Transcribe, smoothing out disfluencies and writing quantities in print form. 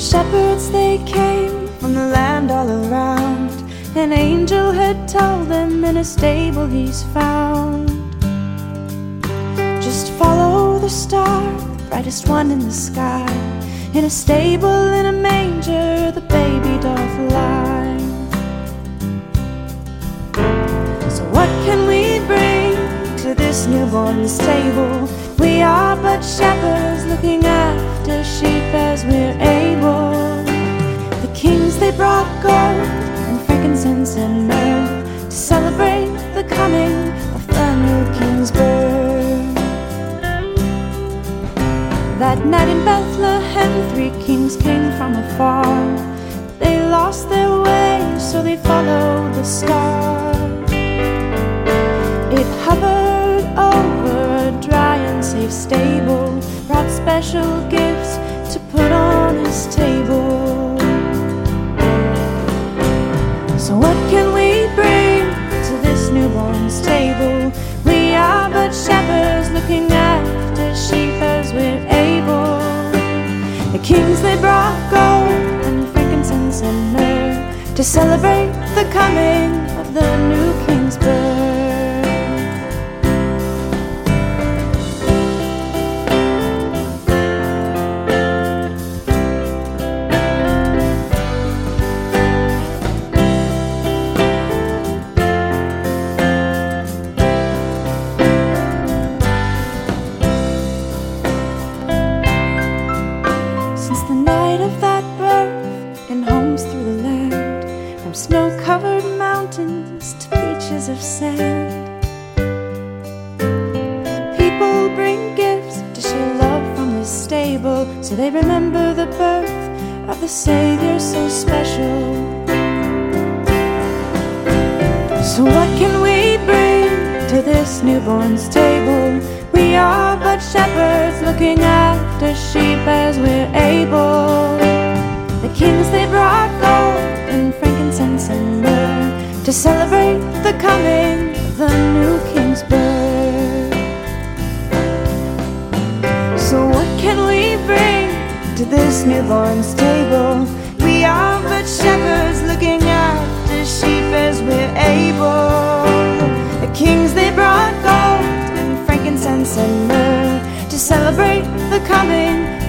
shepherds, they came from the land all around. An angel had told them, in a stable he's found. Just follow the star, the brightest one in the sky. In a stable, in a manger, the baby doth lie. So what can we bring to this newborn stable? We are but shepherds, looking after sheep as we're able. The kings, they brought gold and frankincense and myrrh to celebrate the coming of the new king's birth. That night in Bethlehem, 3 kings came from afar. They lost their way, so they followed the star. It hovered over a dry and safe stable, brought special gifts to put on his table. So what can we bring to this newborn's table? We are but shepherds, looking after sheep as we're able. The kings, they brought gold and frankincense and myrrh to celebrate the coming of the new king's birth. Since the night of that birth, in homes through the land, from snow-covered mountains to beaches of sand, people bring gifts to show love from this stable, so they remember the birth of the Savior so special. So what can we bring to this newborn's table? We are but shepherds, looking after sheep as we're able. The kings, they brought gold and frankincense and myrrh to celebrate the coming of the new king's birth. So what can we bring to this newborn's table? We are but shepherds, looking after sheep as we're able. The kings, they brought gold and frankincense and myrrh to celebrate the coming